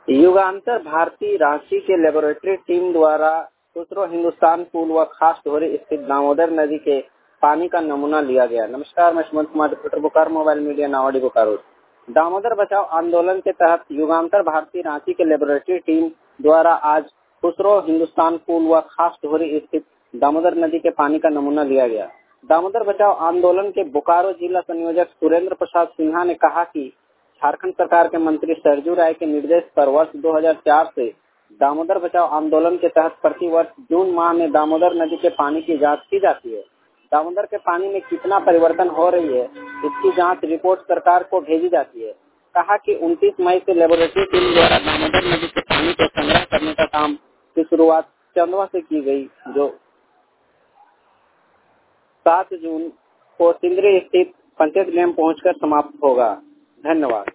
युगांतर भारती रांची के laboratory team द्वारा खुसरो हिंदुस्तान पुल व खास ढोरी स्थित दामोदर नदी के पानी का नमूना लिया गया। नमस्कार, मैं Sumant Kumar, reporter Bokaro mobile media Nawadih Bokaro. Damodar बचाओ आंदोलन के तहत युगांतर भारती रांची के लेबोरेटरी टीम द्वारा आज खुसरो हिंदुस्तान पुल व खास ढोरी स्थित दामोदर नदी के पानी का नमूना लिया गया। दामोदर बचाओ आंदोलन के बोकारो जिला संयोजक सुरेंद्र प्रसाद सिन्हा ने कहा कि झारखंड सरकार के मंत्री सरजू राय के निर्देश पर वर्ष 2004 से दामोदर बचाओ आंदोलन के तहत प्रति वर्ष जून माह में दामोदर नदी के पानी की जांच की जाती है। दामोदर के पानी में कितना परिवर्तन हो रही है, इसकी जांच रिपोर्ट सरकार को भेजी जाती है। कहा कि 29 मई से लेबोरेटरी टीम द्वारा दामोदर नदी के पानी को संग्रह करने का काम की शुरुआत चंदवा से की गई, जो 7 जून को सिंदरी स्थित पंचायत डैम पहुंचकर समाप्त होगा। धन्यवाद।